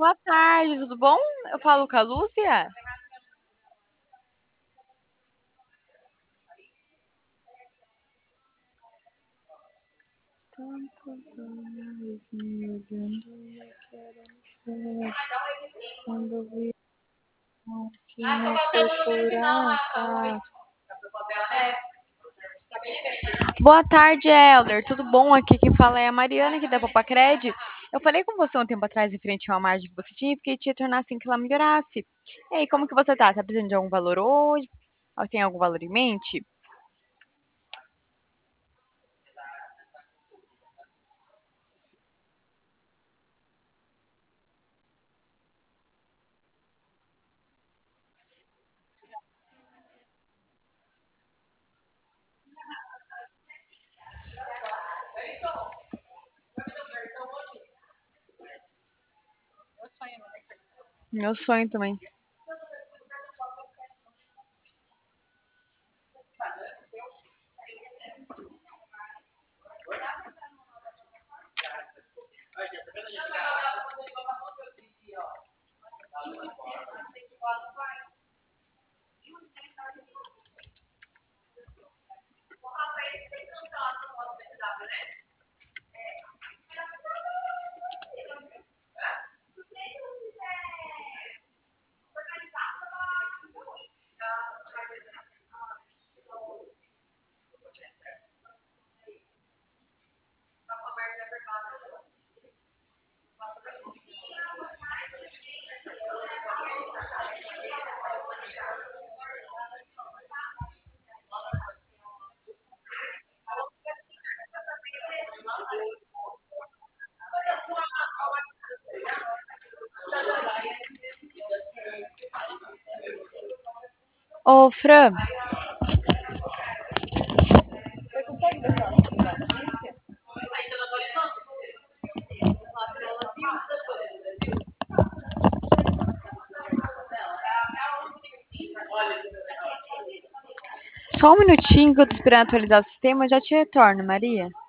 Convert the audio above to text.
Boa tarde, tudo bom? Eu falo com a Lúcia. Tantos anos me olhando, eu quero ser quando vi que não foi por acaso. Boa tarde, Elder. Tudo bom? Aqui quem fala é a Mariana, aqui da Popacred. Eu falei com você um tempo atrás, em frente a uma margem que você tinha, porque te ia tornar assim que ela melhorasse. E aí, como que você tá? Tá precisando de algum valor hoje? Ou tem algum valor em mente? Meu sonho também. Ô, Fran, só um minutinho que eu tô esperando atualizar o sistema, eu já te retorno, Maria.